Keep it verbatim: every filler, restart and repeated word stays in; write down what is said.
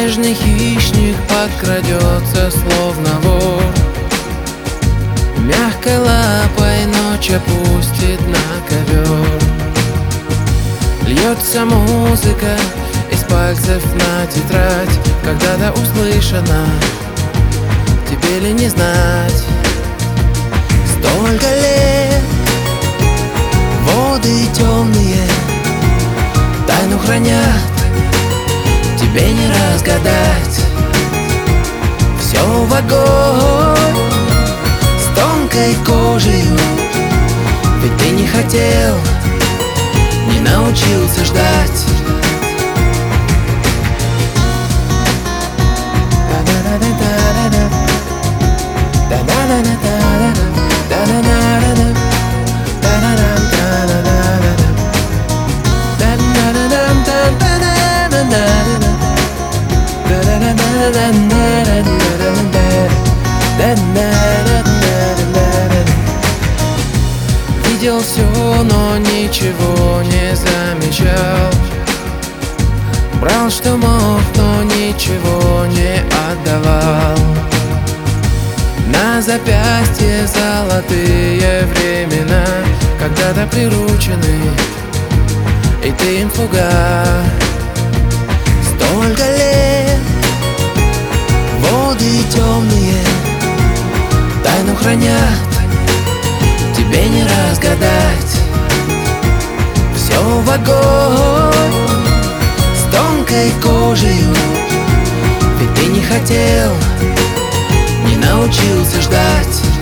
Нежный хищник подкрадется, словно вор, мягкой лапой ночь опустит на ковер. Льется музыка из пальцев на тетрадь, когда-то услышана, тебе ли не знать. Столько лет, воды темные тайну хранят, тебе не разгадать. Все в огонь с тонкой кожею, ведь ты не хотел, не научился ждать. Видел все, но ничего не замечал. Брал, что мог, но ничего не отдавал. На запястье золотые времена, когда-то приручены, и ты им слуга. Столько лет, воды темные тайну хранят, тебе не разгадать. Все в огонь с тонкой кожею, ведь ты не хотел, не научился ждать.